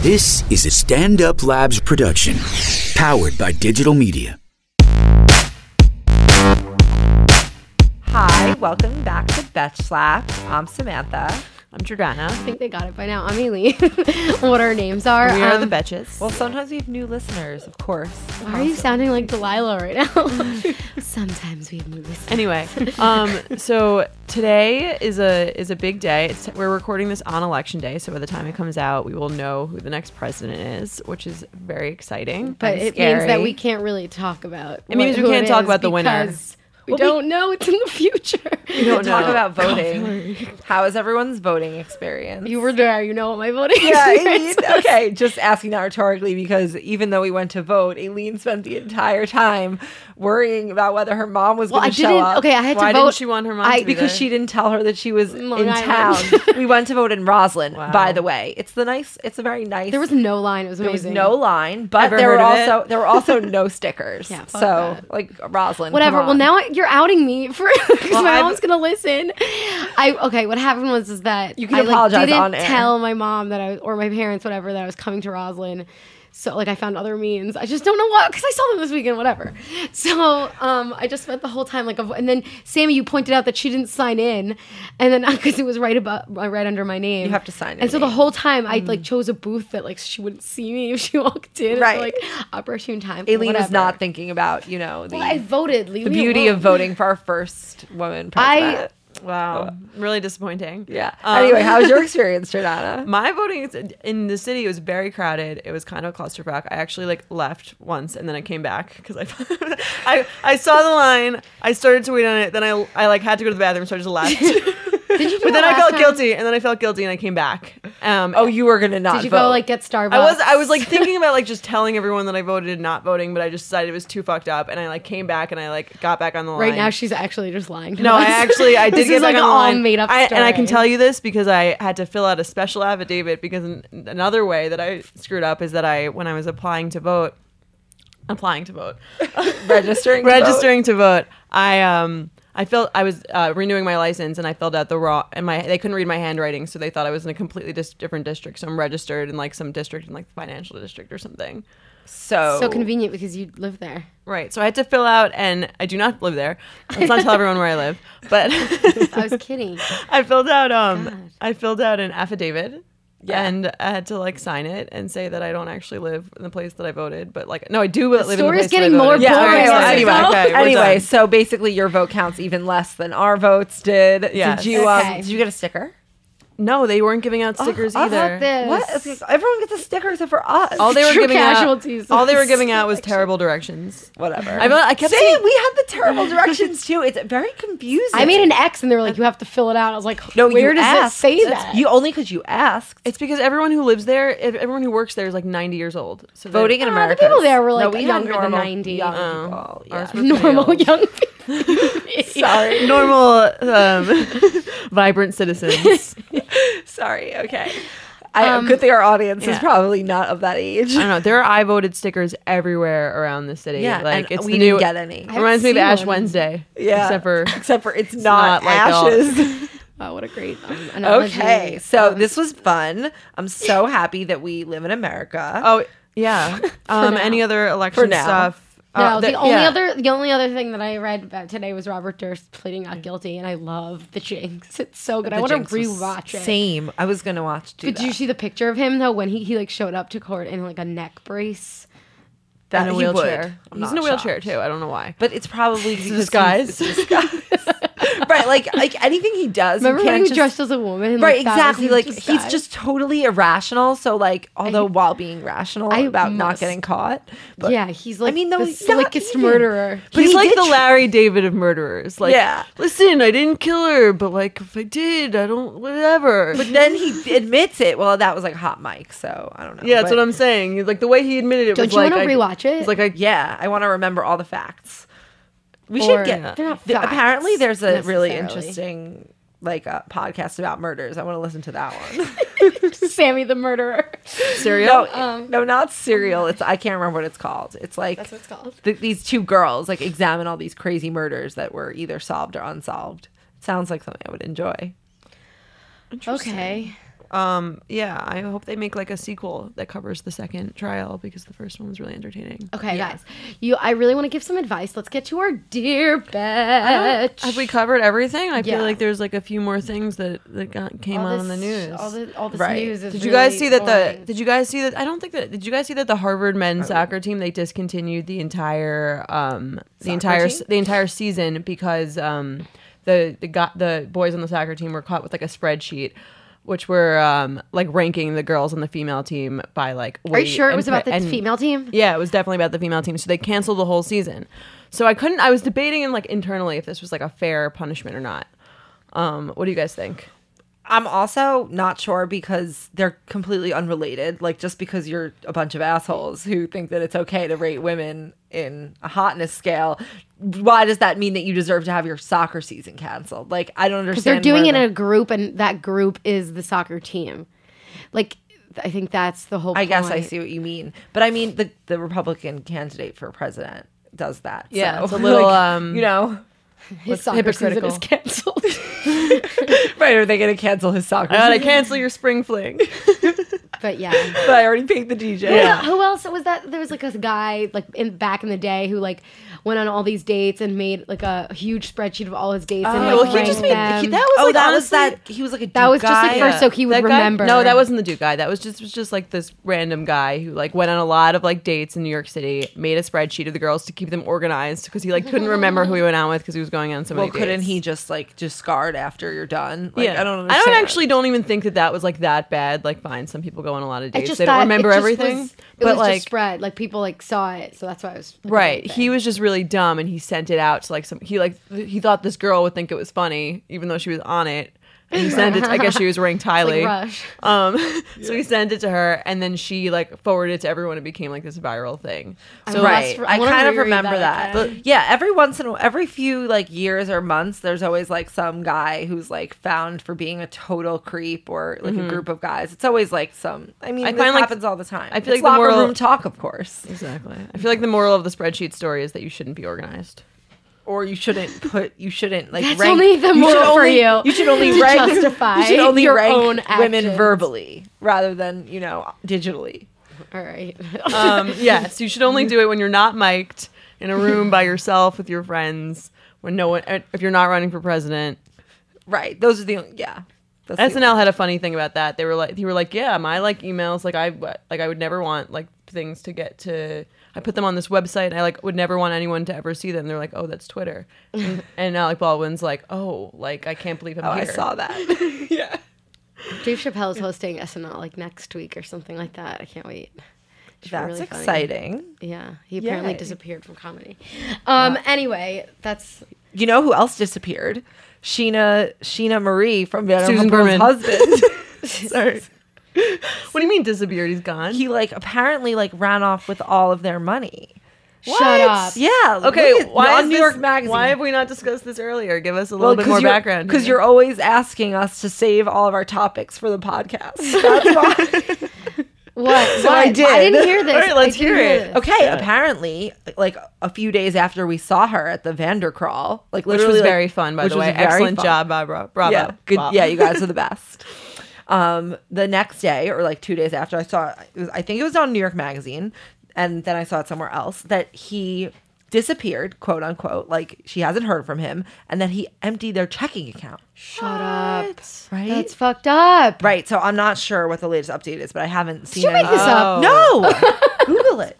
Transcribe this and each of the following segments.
This is a Stand Up Labs production, powered by digital media. Hi, welcome back to Betch Slap. I'm Samantha. I'm Jordana. I think they got it by now. I'm Aileen. What our names are. We are the Betches. Well, sometimes we have new listeners, of course. Why are you sounding like Delilah right now? Sometimes we have new listeners. Anyway, so today is a big day. We're recording this on election day, so by the time it comes out, we will know who the next president is, which is very exciting. But it means that we can't really talk about It means we can't talk about the winner. We don't know. It's in the future. We don't talk about voting. How is everyone's voting experience? You were there. You know what my voting Yeah, experience Aileen, okay, just asking that rhetorically because even though we went to vote, Aileen spent the entire time worrying about whether her mom was going to show up. Okay, I had Why to vote. didn't she want her mom to be Because there? she didn't tell her that she was in Long town. Island. We went to vote in Roslyn, Wow. by the way. It's a very nice. There was no line. It was There was amazing. no line, but Ever there were heard of also no stickers. Yeah, fuck so that. like Roslyn, Whatever. come Well, on. now you're outing me for because my I've- mom's gonna listen. What happened was that You can I apologize didn't on air. tell tell my mom that or my parents, whatever, that I was coming to Roslyn. So I found other means. I just don't know what, because I saw them this weekend, whatever. So I just spent the whole time and then Sammy, you pointed out that she didn't sign in, and then because it was right under my name, You have to sign And so your the whole time I chose a booth that she wouldn't see me if she walked in. Right. So, opportune time. Aileen was whatever. not thinking about I voted. the beauty of voting for our first woman president. Wow, really disappointing. Yeah. Anyway, how was your experience, Jordana? My voting in the city was very crowded. It was kind of a clusterfuck. I actually left once and then I came back because I saw the line. I started to wait on it. Then I had to go to the bathroom, so I just left. Did you do But then it I last felt time? guilty, and then I felt guilty, and I came back. Oh, you were gonna not Did you vote. go get Starbucks? I was thinking about just telling everyone that I voted and not voting, but I just decided it was too fucked up, and I came back and I got back on the line. Right now, she's actually just lying to No, us. I did This get is back like on the an line. all-made-up And I can story. tell you this because I had to fill out a special affidavit because another way that I screwed up is that when I was applying to vote, registering to vote, I was renewing my license and I filled out the wrong, and they couldn't read my handwriting, so they thought I was in a completely different district. So I'm registered in some district in the financial district or something. So convenient because you live there. Right. So I had to fill out, and I do not live there. Let's not tell everyone where I live. But I was kidding. I filled out God. I filled out an affidavit. Yeah. And I had to sign it and say that I don't actually live in the place that I voted, but no, I do live in the story's place that I getting more voted. Yeah. boring Okay, as well, we anyway, go. okay, we're anyway, done. so basically your vote counts even less than our votes did. Yes. Did you Okay. did you get a sticker? No, they weren't giving out stickers I either. thought this. What? Everyone gets a sticker except for us. All they were True giving casualties. out, all they were giving out was terrible directions. Whatever. I kept See, saying, we had the terrible directions too. It's very confusing. I made an X and they were like, you have to fill it out. I was like, no. where you does asked. it say that? You only because you asked. it's because everyone who lives there, everyone who works there is 90 years old. So they're- Voting in the America. people there were, no, like, we had younger than normal 90. Young Oh. people. Yeah. Ours were pretty Normal old. young people. Sorry. normal, vibrant citizens. Sorry. Okay. Good thing our audience is yeah. probably not of that age. I don't know. There are I voted stickers everywhere around the city. Yeah, and it's we the didn't new. get any. Reminds me of haven't Ash seen one. Wednesday. Yeah. Except for it's not not like all- ashes. Oh, what a great analogy. Okay, so this was fun. I'm so happy that we live in America. oh yeah. now. Any other election now. stuff? No, the yeah. only other thing that I read about today was Robert Durst pleading not guilty, and I love the Jinx. It's so good. I want to rewatch it. Same. I was gonna watch too. But did you see the picture of him though when he showed up to court in a neck brace? that in a he would. wheelchair. I'm He's not in a wheelchair shocked. too. I don't know why. But it's probably because disguise. It's a disguise. Right, like anything he does. Remember you when can't he just, dressed as a woman? And, Right, that was exactly. his Like he's disguise? just totally irrational. So although while being rational I about not must- getting caught. But yeah, he's like mean, though, the he's not slickest even. murderer. But He's he like did the Larry David of murderers. Yeah. Listen, I didn't kill her, but if I did, I don't. Whatever. But then he admits it. Well, that was hot mic, so I don't know. yeah, that's But what I'm saying. The way he admitted it Don't was you want to rewatch it? It's like yeah, I want to remember all the facts. We Or- should get. They're not Apparently, facts, there's a really necessarily. interesting podcast about murders. I want to listen to that one. Sammy the murderer. Serial. No, not Serial. I can't remember what it's called. It's like That's what it's called. these two girls examine all these crazy murders that were either solved or unsolved. It sounds like something I would enjoy. Okay. Yeah, I hope they make like a sequel that covers the second trial because the first one was really entertaining. Okay, guys, I really want to give some advice. Let's get to our dear bitch. Have we covered everything? I Yeah. feel like there's like a few more things that came All on in this- the news. All this Right. news is Did you guys really see that boring. Did you guys see that? I don't think that. Did you guys see that the Harvard men's soccer team they discontinued the entire season because the boys on the soccer team were caught with like a spreadsheet, which were like ranking the girls on the female team by like weight. Are you sure it was about the and- female team? Yeah, it was definitely about the female team. So they canceled the whole season. So I was debating like internally if this was like a fair punishment or not. What do you guys think? I'm also not sure because they're completely unrelated. Like, just because you're a bunch of assholes who think that it's okay to rate women in a hotness scale, why does that mean that you deserve to have your soccer season canceled? Like, I don't Because understand. they're doing it where in a group, and that group is the soccer team. Like, I think that's the whole I point. guess I see what you mean. But I mean, the Republican candidate for president does that. Yeah, so, it's a little, like, you know, His soccer season hypocritical. is canceled. right? Are they going to cancel his soccer I gotta season? cancel your spring fling. But yeah. But I already paid the DJ. Who else was that? There was like a guy like back in the day who like went on all these dates and made like a huge spreadsheet of all his dates and like well, he ranked just made them. that was Oh, like that honestly, was that. He was like a That was Duke just like guy. first so he would that guy- remember. No, that wasn't the Duke guy. That was just like this random guy who like went on a lot of like dates in New York City, made a spreadsheet of the girls to keep them organized because he like couldn't remember who he went out with because he was going on so many Well, couldn't dates. he just like discard after you're done? Like, Yeah, I don't understand. don't even think that was like that bad. Like, fine, some people go on a lot of I dates. just They don't thought remember it just everything. was- It but was like, just spread. Like people like saw it, so that's why I was like, right, a big he thing. was just really dumb, and he sent it out to like he thought this girl would think it was funny, even though she was on it. And he sent it. I guess she was ranked highly. like Rush. So he sent it to her, and then she like forwarded it to everyone. It became like this viral thing. So Right, I I wanna kind of reread remember that that. again. Yeah, every few like years or months, there's always like some guy who's like found for being a total creep or like a group of guys. It's always like some. I mean, I this find, like- happens all the time. I feel It's like the locker moral- room talk, of course. Exactly. I feel like the moral of the spreadsheet story is that you shouldn't be organized. Or you shouldn't like That's rank. only the you should moral for only- you. You should only to rank. justify You should only your rank own women actions. verbally rather than digitally. All right. Yes, you should only do it when you're not mic'd in a room by yourself with your friends. When no one, if you're not running for president. Right. Those are the That's the SNL had a funny thing about that. They were like, yeah, my like emails, I would never want like things to get to. I put them on this website. And I like would never want anyone to ever see them. They're like, oh, that's Twitter. And Alec Baldwin's like, oh, like I can't believe I'm I here. saw that. Yeah. Dave Chappelle is hosting SNL like next week or something like that. I can't wait. Should be That's really funny. exciting. Yeah, he apparently Yay. disappeared from comedy. Anyway, that's You know who else disappeared? Sheena Marie from Vanderpump Susan Rules' Berman. husband. Sorry. What do you mean disappeared? He's gone. He like apparently like ran off with all of their money. shut up. Yeah. Okay, look at- why on is New this, York Magazine? Why have we not discussed this earlier? Give us a little bit more background. Because you're always asking us to save all of our topics for the podcast. That's why. What? So What? I did. I didn't hear this. All right, let's I didn't hear it. this. Okay, apparently, like a few days after we saw her at the Vandercrawl, like which literally, was like- very fun, by which the was way. very Excellent fun. job, Barbara. Bravo. Yeah, good. Bob. Yeah, you guys are the best. The next day, or like 2 days after, I think it was on New York Magazine, and then I saw it somewhere else that he disappeared, quote unquote. Like she hasn't heard from him, and then he emptied their checking account. Shut up. Right? That's fucked up. Right. So I'm not sure what the latest update is, but I haven't seen you make it. this up? No. Google it.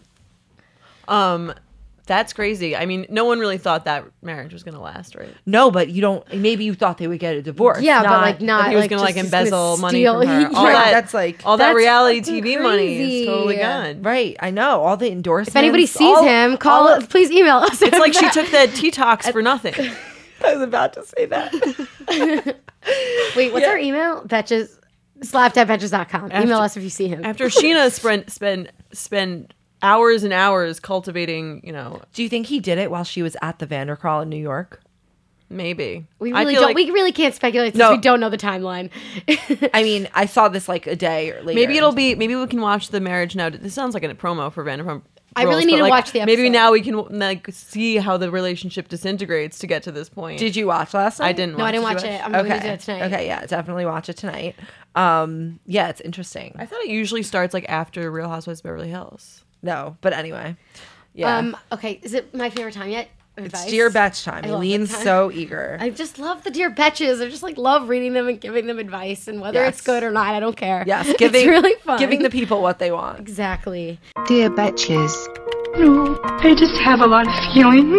That's crazy. I mean, no one really thought that marriage was going to last, right? No, but you don't. Maybe you thought they would get a divorce. Yeah, but like not. That he was like, going to like just gonna embezzle money steal- from her. All Right, that, that's like- all that That's reality fucking TV money crazy. is totally gone. Right. I know all the endorsements. If anybody sees him, call us. Please email us. It's like she took that T-Tox for nothing. I was about to say that. Wait, what's our email? Betches. Slap@betches.com. Email us if you see him. After Sheena spent hours and hours cultivating, Do you think he did it while she was at the Vandercrawl in New York? maybe. We I really feel don't. like We really can't speculate since No. we don't know the timeline. I mean, I saw this like a day or later. maybe we can watch the marriage now. This sounds like a promo for Vanderpump I really roles, need but, to like, watch the Maybe episode. now we can like see how the relationship disintegrates to get to this point. Did you watch last night? I didn't. No, I didn't Did watch you it. I'm going to do it tonight. Okay, yeah, definitely watch it tonight. Yeah, it's interesting. I thought it usually starts like after Real Housewives of Beverly Hills. No, but anyway. Yeah. Okay, is it my favorite time yet? Advice? It's Dear Betch time. I love Eileen's that time. so eager. I just love the Dear Betches. I just like love reading them and giving them advice, and whether it's Yes. good or not, I don't care. Yes, it's giving really fun. giving the people what they want. exactly. Dear Betches. No, I just have a lot of feelings.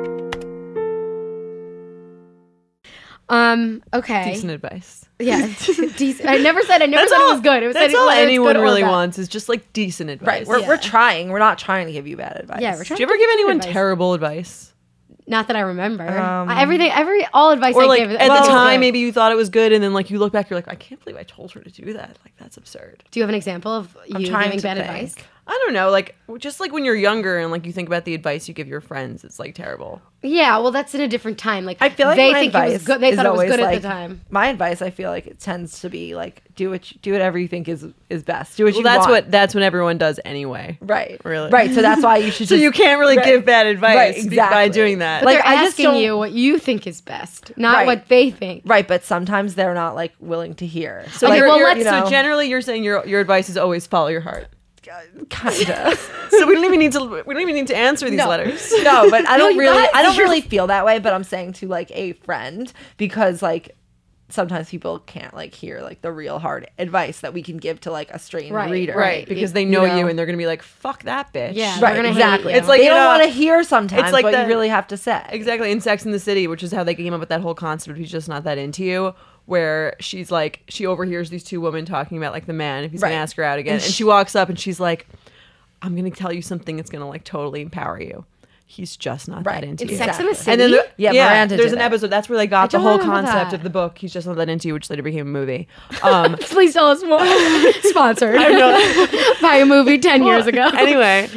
Okay. Decent advice. Yeah. Decent. I never said it was good. It was That's said all whether it's anyone good or really bad. wants is just like decent advice. Right. We're Yeah. trying. We're not trying to give you bad advice. Yeah, we're trying. Do you ever to give good anyone advice. terrible advice? Not that I remember. All advice Or I like give. at the well, time, maybe you thought it was good, and then like you look back, you're like, I can't believe I told her to do that. Like that's absurd. Do you have an example of you trying giving to bad think. advice? I don't know, like just like when you're younger and like you think about the advice you give your friends, it's like terrible. Yeah, well, that's in a different time. Like I feel like they my think it advice was good. They is thought it was always good like, at the time. My advice, I feel like it tends to be like do whatever you think is best. Do what Well, you want. that's what everyone does anyway. Right. Really. Right. So that's why you should. So just, you can't really Right. give bad advice Right, by exactly. doing that. But Like, they're I just asking don't- you what you think is best, not Right. what they think. Right, but sometimes they're not like willing to hear. So, Okay, you're- well, you're- let's- so generally, you're saying your advice is always follow your heart. kind of. So we don't even need to answer these letters. No, but I don't you really guys, I don't you're- really feel that way, but I'm saying to like a friend because like sometimes people can't like hear like the real hard advice that we can give to like a strange Right, reader. Right, because they You know, know? you and they're gonna be like, "Fuck that bitch." Yeah, Right, they're gonna hate exactly. you. It's like, they you don't know, want to hear sometimes it's like what the- you really have to say. Exactly. In Sex and the City, which is how they came up with that whole concept of he's just not that into you, where she's like, she overhears these two women talking about like the man, if he's Right. gonna ask her out again. And she walks up and she's like, I'm gonna tell you something that's gonna like totally empower you. He's just not Right. that into In you. Sex and the City? And then Yeah, Miranda there's did an it. episode that's where they got the don't whole remember concept that. of the book. He's just not that into you, which later became a movie. Please tell us more. Sponsored by a movie 10 years ago. Anyway,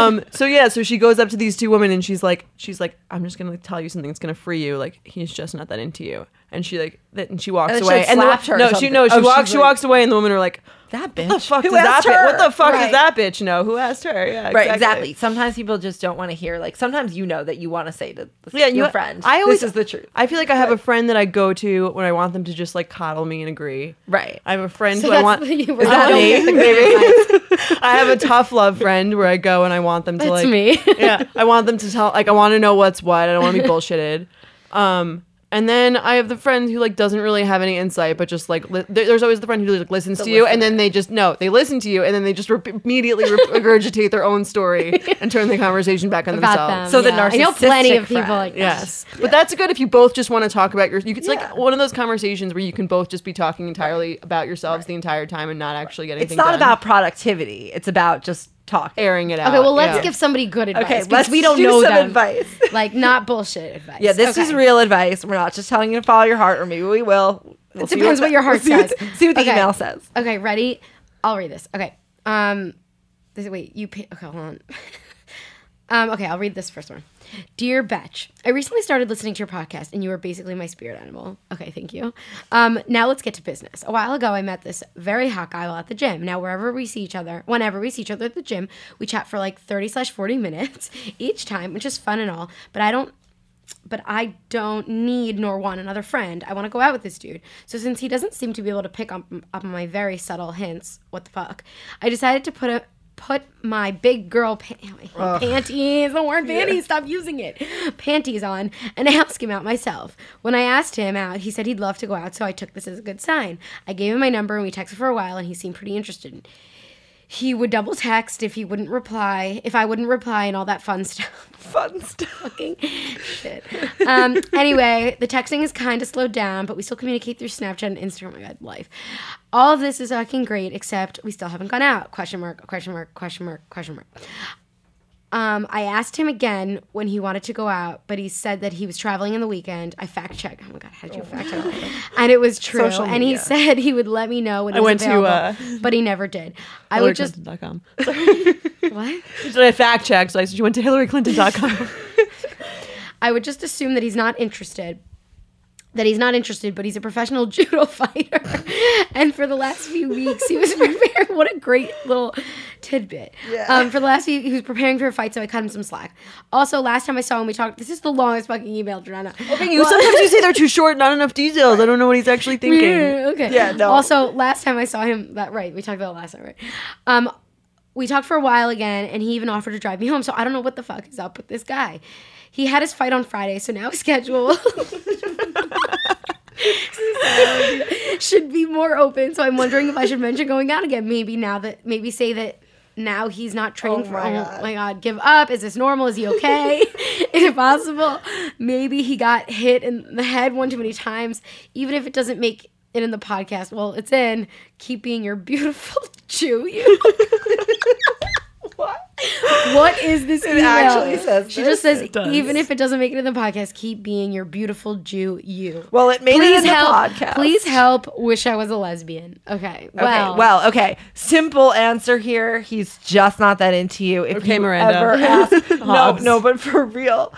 so she goes up to these two women and she's like, I'm just gonna tell you something that's gonna free you. Like he's just not that into you. And she like, and she walks And then she, away. like, And slapped her or no, she something. no, she Oh, walks, she's she like- walks away, and the women are like, That bitch. What the fuck Who does that asked bitch? her? What the fuck Right. does that bitch know? Who asked her? Yeah, Right, exactly. Sometimes people just don't want to hear. Like sometimes you know that you want to say to your friend, I always "This is the truth." I feel like I have a friend that I go to when I want them to just like coddle me and agree. Right. I have a friend So who I that's want. you Is that don't me? get the good advice. I have a tough love friend where I go and I want them to That's like me. yeah, I want them to tell like I want to know what's what. I don't want to be bullshitted. And then I have the friend who like doesn't really have any insight, but just like there's always the friend who like listens to you, and then they listen to you, and then they just immediately regurgitate their own story and turn the conversation back on About themselves. them. So the I know plenty narcissistic of people friend. like that. Yes, but that's good if you both just want to talk about it's Yeah. like one of those conversations where you can both just be talking entirely about yourselves the entire time and not actually get It's anything not done. about productivity. It's about just talking. airing it out. Okay, well, let's yeah. give somebody good advice. Okay, because let's we don't do know some them. advice. Like, not bullshit advice. Yeah, this is Okay. real advice. We're not just telling you to follow your heart, or maybe we will. We'll It see depends what your heart we'll says. See what the Okay. email says. Okay, ready? I'll read this. Okay. Wait, okay, hold on. Okay, I'll read this first one. Dear Betch, I recently started listening to your podcast, and you are basically my spirit animal. Okay, thank you. Now let's get to business. A while ago, I met this very hot guy while at the gym. Now, whenever we see each other at the gym, we chat for like 30/40 minutes each time, which is fun and all. But I don't need nor want another friend. I want to go out with this dude. So since he doesn't seem to be able to pick up on my very subtle hints, what the fuck, I decided to put my big girl panties, the word panties, stop using it, panties on, and ask him out myself. When I asked him out, he said he'd love to go out, so I took this as a good sign. I gave him my number and we texted for a while, and he seemed pretty interested. He would double text if I wouldn't reply, and all that fun stuff. Fun stuff. Fucking shit. Anyway, the texting is kind of slowed down, but we still communicate through Snapchat and Instagram. Oh my God, life. All of this is fucking great, except we still haven't gone out. Question mark, question mark, question mark, question mark. I asked him again when he wanted to go out, but he said that he was traveling in the weekend. I fact-checked. Oh my God, how did you fact-check? And it was true. Social And he media. said he would let me know when he I was went to, available, but he never did. I would just... HillaryClinton.com. What? So I fact checked. So I said you went to HillaryClinton.com. I would just assume that he's not interested. that he's not interested, but he's a professional judo fighter. And for the last few weeks, he was preparing. What a great little tidbit. Yeah. For the last few, he was preparing for a fight, so I cut him some slack. Also, last time I saw him, we talked. This is the longest fucking email, Joanna. Sometimes you say they're too short, not enough details. I don't know what he's actually thinking. Okay. Yeah, no. Also, last time I saw him, we talked about it last time, right? We talked for a while again, and he even offered to drive me home. So I don't know what the fuck is up with this guy. He had his fight on Friday, so now his schedule should be more open. So I'm wondering if I should mention going out again. Maybe say that now he's not trained for. Oh my god, give up. Is this normal? Is he okay? Is it possible? Maybe he got hit in the head one too many times. Even if it doesn't make it in the podcast, well, it's in. Keep being your beautiful Jew. What is this email? actually says she this. just says, It does. even if it doesn't make it in the podcast, keep being your beautiful Jew, you. Well, it made it in the podcast. Please help. Wish I was a lesbian. Okay. Okay. Simple answer here. He's just not that into you. If Okay, you Miranda. ever ask, Hobbs. no, but for real,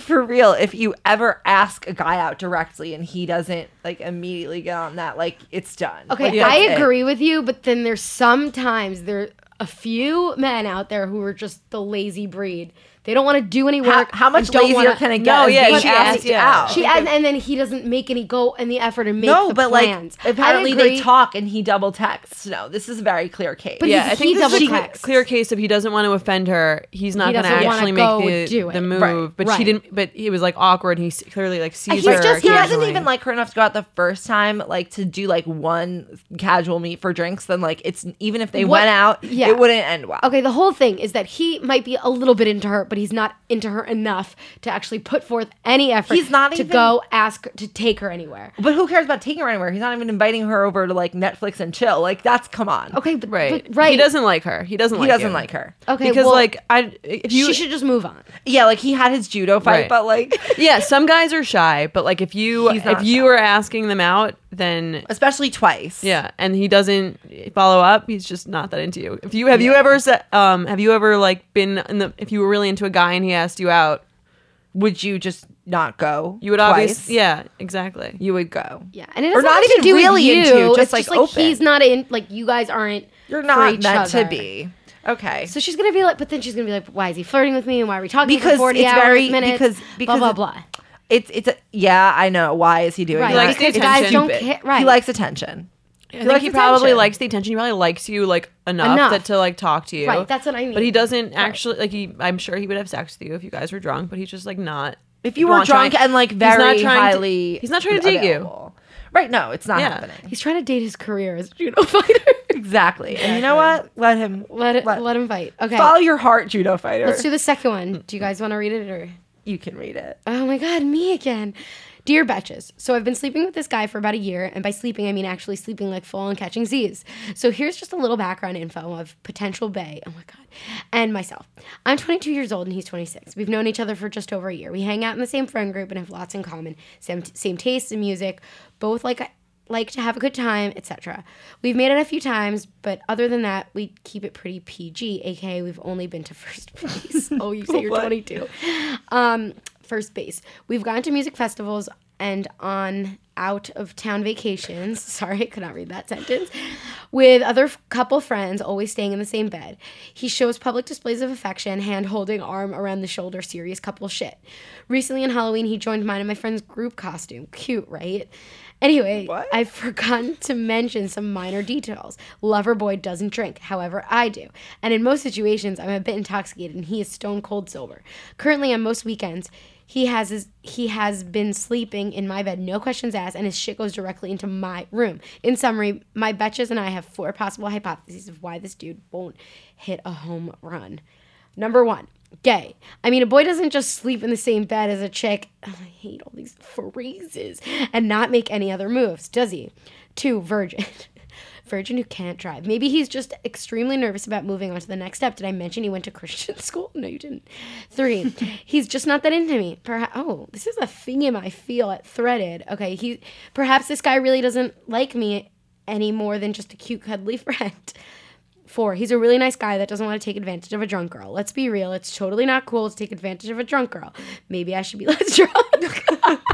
if you ever ask a guy out directly and he doesn't like immediately get on that, like it's done. Okay, Like, I that's it. agree with you, but then there's sometimes a few men out there who are just the lazy breed. They don't want to do any work. How much and don't lazier wanna- can it get? No, as yeah, being she asked asked, yeah. out? And then he doesn't make any effort to make no, the but plans. like apparently I they agree. talk and he double texts. No, this is a very clear case. But Yeah, he I think this is double a texts. clear case of he doesn't want to offend her. He's not He going to doesn't wanna actually go make do the it. move. Right, But right. she didn't. But he was like awkward. He clearly like sees He's her. just- he doesn't occasionally. even like her enough to go out the first time, like to do like one casual meet for drinks. Then like it's even if they What- went out, yeah. it wouldn't end well. Okay, the whole thing is that he might be a little bit into her, but he's not into her enough to actually put forth any effort He's not to even- go ask to take her anywhere. But who cares about taking her anywhere? He's not even inviting her over to like Netflix and chill. Like that's come on. Okay, but Right. but, right. He doesn't like her. He doesn't He like doesn't you. like her. Okay, Because well, like if you she should just move on. Yeah, like he had his judo fight, Right. but like yeah, some guys are shy, but like if you He's not are shy. asking them out, then especially twice. yeah, and he doesn't follow up, he's just not that into you. If you have you ever said have you ever like been in the if you were really into a guy and he asked you out, Would you just not go? you would twice? obviously yeah, exactly. You would go. Yeah, and it Or doesn't not have to even do really with you. into, just, it's like, open. he's not in. Like you guys aren't. You're for not each meant to other. be. Okay. So she's gonna be like, but then she's gonna be like, why is he flirting with me? And why are we talking Because for 40 it's hours, very- minutes? because blah blah blah. It's a, yeah, I know. Why is he doing Right, that? likes the because guys attention. don't Stupid. care. Right, He likes attention. I think likes he probably attention. likes the attention. He probably likes you like enough, Enough. to like talk to you. Right, that's what I mean. But he doesn't actually like I'm sure he would have sex with you if you guys were drunk, but he's just like not. If you were not drunk trying- and like he's not very trying to- highly, he's not trying to date you. available. Right? No, it's not Yeah. happening. He's trying to date his career as a judo fighter. Exactly. And you know what? Let him. let him fight. Okay, Follow your heart, judo fighter. let's do the second one. Do you guys want to read it or? You can read it. Oh my god, me again. Dear Betches, so I've been sleeping with this guy for about a year, and by sleeping I mean actually sleeping like full and catching Z's. So here's just a little background info of potential bae, oh my god, and myself. I'm 22 years old and he's 26. We've known each other for just over a year. We hang out in the same friend group and have lots in common, same tastes in music, both like to have a good time, etc. We've made it a few times, but other than that, we keep it pretty PG, aka we've only been to first base. Oh, you say you're 22. First base. We've gone to music festivals and on out of town vacations. Sorry, I could not read that sentence. With other couple friends, always staying in the same bed. He shows public displays of affection, hand holding, arm around the shoulder, serious couple shit. Recently on Halloween, he joined mine and my friend's group costume. Cute, right? Anyway, I've forgotten to mention some minor details. Lover boy doesn't drink, however, I do. And in most situations, I'm a bit intoxicated and he is stone cold sober. Currently, on most weekends, he has been sleeping in my bed, no questions asked, and his shit goes directly into my room. In summary, my betches and I have 4 possible hypotheses of why this dude won't hit a home run. Number 1, gay. I mean, a boy doesn't just sleep in the same bed as a chick, I hate all these phrases, and not make any other moves, does he? 2, virgin. Virgin who can't drive. Maybe he's just extremely nervous about moving on to the next step. Did I mention he went to Christian school? No, you didn't. 3, he's just not that into me. This is a theme I feel at Threaded. Okay, perhaps this guy really doesn't like me any more than just a cute, cuddly friend. 4, he's a really nice guy that doesn't want to take advantage of a drunk girl. Let's be real. It's totally not cool to take advantage of a drunk girl. Maybe I should be less drunk.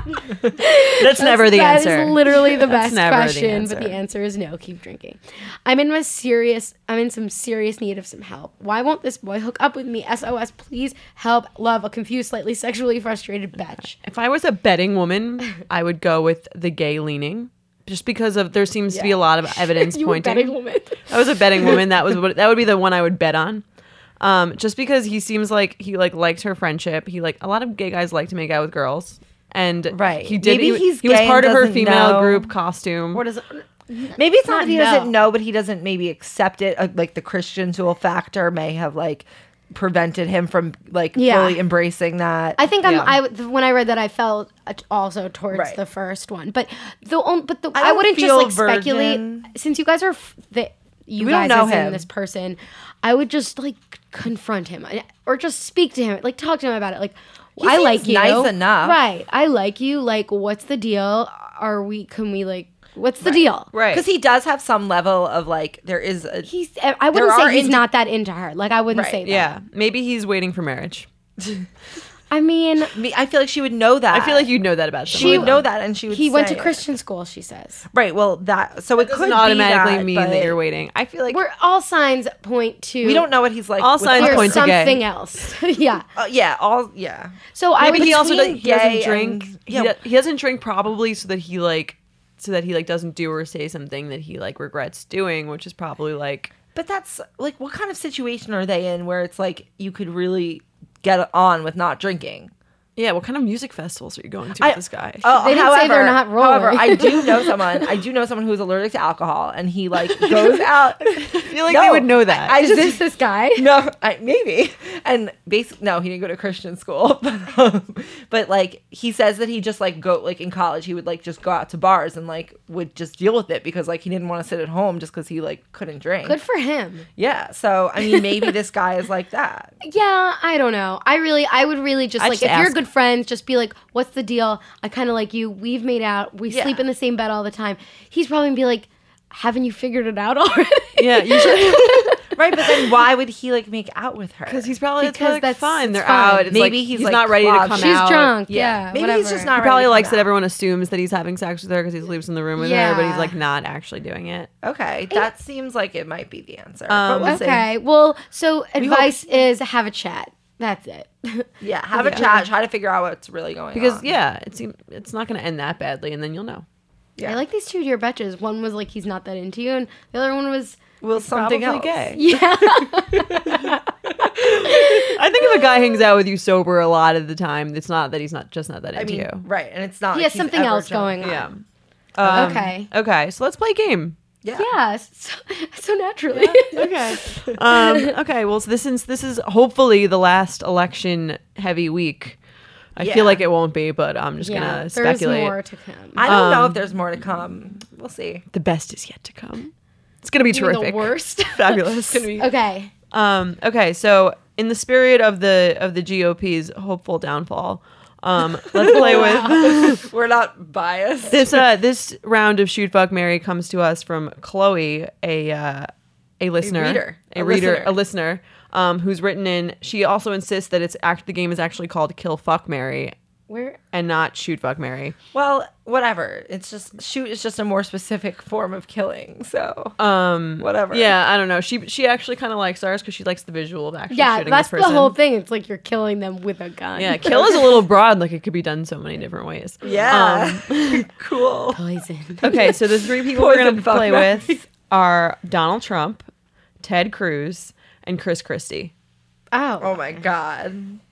That's never the answer. That is literally the That's best never the question, but answer. the answer is no. Keep drinking. I'm in some serious need of some help. Why won't this boy hook up with me? SOS, please help. Love, a confused, slightly sexually frustrated bitch. If I was a betting woman, I would go with the gay leaning, just because of there seems to be a lot of evidence You were pointing. betting woman. I was a betting woman. That would be the one I would bet on. Just because he seems like he likes her friendship. He a lot of gay guys like to make out with girls, and Right. He did. Maybe he's he was gay part and of her doesn't female know. group costume. What is it? Maybe it's not that he Not doesn't know. know, but he doesn't maybe accept it. Like the Christian Tool factor may have prevented him from Yeah. fully embracing that. I think Yeah. when I read that, I felt also towards Right. the first one, but I don't wouldn't feel just speculate, virgin. since you guys are you We guys don't know as in him. this person. I would just confront him or just speak to him, talk to him about it. He I seems like you, nice enough. right? I like you. What's the deal? What's the deal? Right. Because he does have some level of there is a I wouldn't are say he's not that into her. I wouldn't Right. say that. Yeah. Maybe he's waiting for marriage. I mean, I feel like she would know that. I feel like you'd know that about she someone. would know that, and she would. he went say to it. Christian school, she says. Right. Well, it Doesn't could automatically be mean that you're waiting. waiting. I feel like Where all signs point to We don't know what he's like. All with signs others. point there's to gay. something else. Yeah. Yeah. So I maybe would he also between he doesn't gay drink. and- He doesn't drink probably so that he doesn't do or say something that he regrets doing, which is probably But that's what kind of situation are they in where it's you could really get on with not drinking? yeah. What kind of music festivals are you going to with this guy? Oh, They didn't say they're not However, rolling. I do know someone who's allergic to alcohol, and he goes out. I feel like they would know that. I Is just this guy? no, maybe. And basically, no, he didn't go to Christian school. But he says that he just go in college, he would just go out to bars and would just deal with it because he didn't want to sit at home just because he couldn't drink. Good for him. Yeah. So I mean, maybe this guy is like that. Yeah, I don't know. I would really just I'd if just you're ask. good friends, just be what's the deal? I kind of like you. We've made out. We Yeah. sleep in the same bed all the time. He's probably gonna be like, haven't you figured it out already? yeah, you should. Right, but then why would he make out with her? Because he's probably Because that's fine. They're it's fine. out. It's Maybe he's, not ready to closeted. come She's out. drunk. Yeah, Maybe whatever. he's just not He probably ready to likes come that out. everyone assumes that he's having sex with her because he sleeps in the room with her, but he's Yeah. not actually doing it. Okay, that seems like it might be the answer. But we'll see. Okay. Well, so advice is have a chat. That's it. Yeah, have a chat. Try to figure out what's really going Because on. it's not going to end that badly, and then you'll know. Yeah. I like these two dear betches. One was he's not that into you, and the other one was Will something Probably else. gay. yeah. I think if a guy hangs out with you sober a lot of the time, it's not that he's not that I into mean, you. right, and it's not. He like has he's something ever else drunk. going Yeah. on. Okay. Okay, so let's play a game. Yeah. Yeah. So naturally. Okay. Okay. Well, so this is hopefully the last election heavy week. I Yeah. feel like it won't be, but I'm just Yeah. gonna There's speculate. more to come. I don't know if there's more to come. We'll see. The best is yet to come. It's gonna be You mean terrific. The worst. Fabulous. Okay. Okay. So in the spirit of the GOP's hopeful downfall, let's play with. We're not biased. This round of Shoot Fuck Mary comes to us from Chloe, a listener, reader. a listener, who's written in. She also insists that the game is actually called Kill Fuck Mary Where? and not Shoot Fuck Mary. Well, whatever. It's just shoot is just a more specific form of killing. So whatever. Yeah, I don't know. She actually kind of likes ours because she likes the visual of actually Yeah, shooting that's this the person. whole thing. It's you're killing them with a gun. Yeah, kill is a little broad. Like it could be done so many different ways. Yeah. Cool. Poison. Okay, so the three people we're Poison gonna fuck play Mary. with are Donald Trump, Ted Cruz, and Chris Christie. Oh. Oh my god.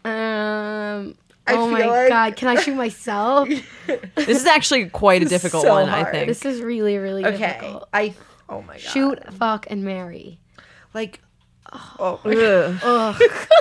Oh my feel like- god. Can I shoot myself? This is actually quite a difficult so one, I hard. think. This is really, really Okay. difficult. Oh my god. Shoot, fuck, and marry. Like. Oh my god.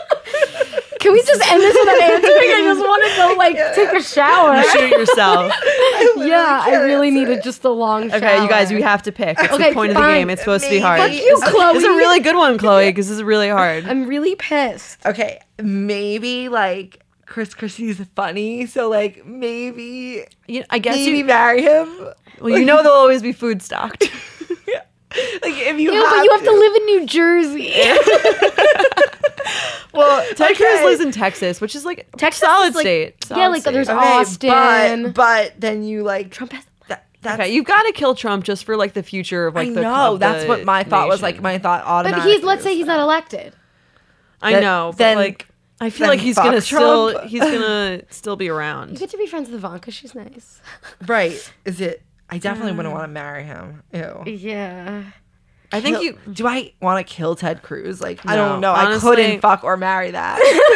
Can we just end this without answering? I just want to go take a shower. Shoot yourself. Yeah, I really needed just a long shower. Okay, you guys, we have to pick. It's Okay, the point of the fine. game. It's supposed to be hard. Fuck you, Chloe. This is a really good one, Chloe, because this is really hard. I'm really pissed. Okay, maybe Chris Christie's funny, so maybe I guess maybe marry him. well, you know they'll always be food stocked. If you Ew, but you have to live in New Jersey. Well, Ted Cruz Okay. lives in Texas, which is like Texas solid is, like- state. yeah, Solid like, state. there's Okay, Austin. but then you like Trump has. That's, Okay, you've got to kill Trump just for like the future of like I the. know of that's the what my thought was. nation. Like my thought But automatically. let's say was he's that. not elected. I Then- know, but then- like I feel then like he's fuck gonna Trump. still be You around. get to be friends with Ivanka. She's nice. Right? Is it? I definitely wouldn't want to marry him. Ew. Yeah. I think you. Do I want to kill Ted Cruz? Like I No, don't know. honestly- I couldn't fuck or marry that.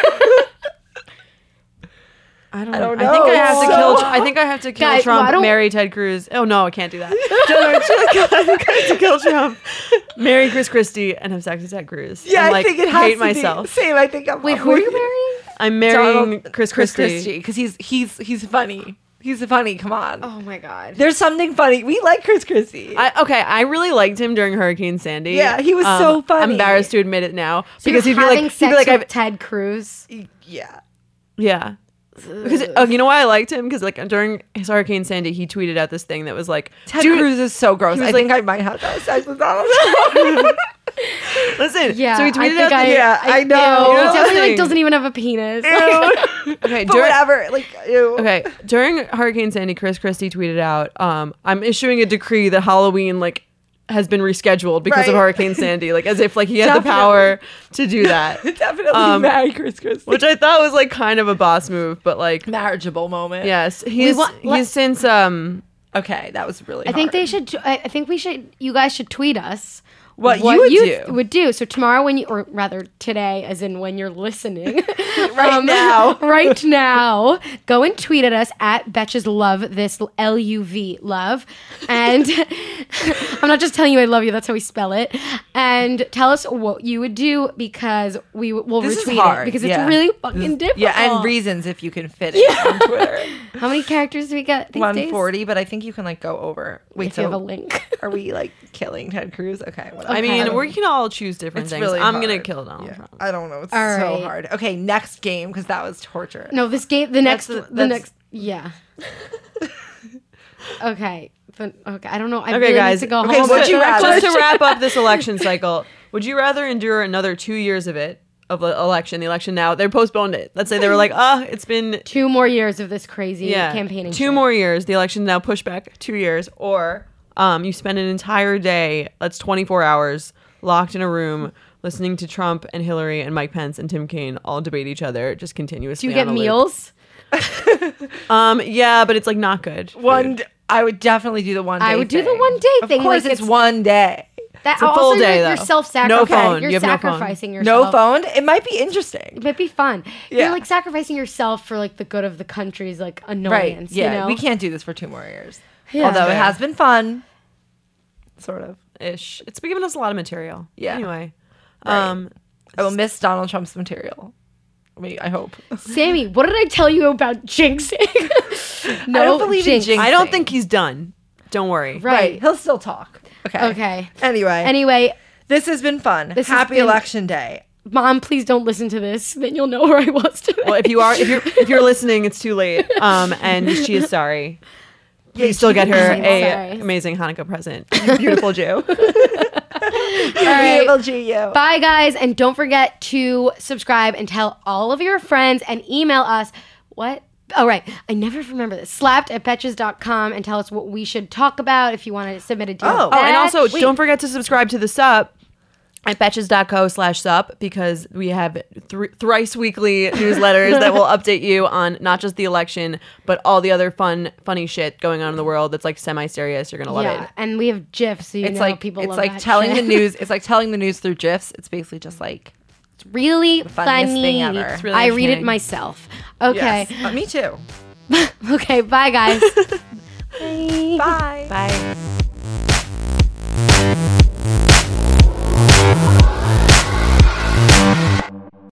I don't don't I think I know. have to kill. I think I have to kill Guys, well, I Trump. don't- Marry Ted Cruz. Oh no, I can't do that. I have to kill Trump. Marry Chris Christie and have sex with Ted Cruz. Yeah, and, I like, think it has hate to myself. be. Same. I think I'm. Wait, who are you marrying? I'm marrying Chris Christie. because he's funny. He's funny. Come on. Oh my god. There's something funny. We like Chris Christie. I really liked him during Hurricane Sandy. Yeah, he was so funny. I'm embarrassed to admit it now So because you're he'd be having like, sex I've with Ted Cruz. yeah. yeah. Because you know why I liked him? Because like during his Hurricane Sandy, he tweeted out this thing that was like, Ted "Dude, Cruz is so gross. he was I think I might have to have sex with Donald Trump. listen." Yeah. So he tweeted out. I know. Ew, You know he definitely listening. like doesn't even have a penis. Okay, But whatever. Like, ew. Okay, during Hurricane Sandy, Chris Christie tweeted out, "I'm issuing a decree that Halloween like has been rescheduled because of Right. Hurricane Sandy," like as if like he had the Definitely. power to do that, Definitely marry Chris Christie. which I thought was like kind of a boss move, but like marriageable moment. yes, he's since Okay, that was really. I think hard. they should. I think we should. You guys should tweet us What you would do. would do. So tomorrow, when you, or rather today, as in when you're listening, Right now. right now, go and tweet at us at Betches Love This LUV Love, and I'm not just telling you I love you. That's how we spell it. And tell us what you would do because we will This is retweet hard, it because yeah. it's really fucking difficult. Yeah, and reasons if you can fit it on Twitter. How many characters do we get these days? 140, but I think you can like go over. Wait, If you have a link. Are we like killing Ted Cruz? Okay, whatever. I mean, Okay. we can all choose different It's things. really I'm gonna hard. kill Donald Yeah, Trump. I don't know. It's All so right. hard. Okay, next game because that was torture. No, this game. The next. the- The that's- next. Yeah. Okay. But, okay. I don't know. I Okay, really guys. need to go Okay, home. would you rather- Just to wrap up this election cycle, would you rather endure another 2 years of it, of the election now? They postponed it. Let's say they were like, it's been 2 more years of this crazy campaigning. 2 shit. more years. The election now pushed back 2 years, or you spend an entire day, that's 24 hours, locked in a room listening to Trump and Hillary and Mike Pence and Tim Kaine all debate each other just continuously. Do you get on a loop. meals? Yeah, but it's like not good. I would definitely do the one day. I would do the thing. one day Of thing, course, like it's it's- one day. That a full also day, you're though. self-sacrificing. No phone. You're You have no phone. sacrificing yourself. No phone. It might be interesting. It might be fun. Yeah. You're like sacrificing yourself for like the good of the country's like Right. annoyance. Yeah. You know? We can't do this for 2 more years. Yeah. Although it Fair. has been fun. Sort of. Ish. It's given us a lot of material. Yeah. Anyway. Right. I will miss Donald Trump's material. I hope. Sammy, what did I tell you about jinxing? No, I don't believe in jinxing. I don't think he's done. Don't worry. Right. He'll still talk. Okay. Okay. Anyway, this has been fun. This has Happy been- election day. Mom, please don't listen to this. Then you'll know where I was today. Well, if you're listening, it's too late. And she is sorry. Please still get her I'm a sorry. amazing Hanukkah present. You beautiful Jew. All right. Beautiful GU. Bye, guys. And don't forget to subscribe and tell all of your friends and email us. What? Oh, right. I never remember this. Slapped@betches.com and tell us what we should talk about if you want to submit a deal. Oh, And also, Wait. don't forget to subscribe to the SUP at betches.co/sup because we have thrice weekly newsletters that will update you on not just the election, but all the other funny shit going on in the world that's like semi-serious. You're going to love yeah, it. and we have GIFs, so you It's know like people it's love like that telling shit. the news. It's like telling the news through GIFs. It's basically just like Really funniest funny. thing ever. It's really I read it entertaining. myself. Okay. yes. Me too. Okay, bye, guys. Bye. Bye.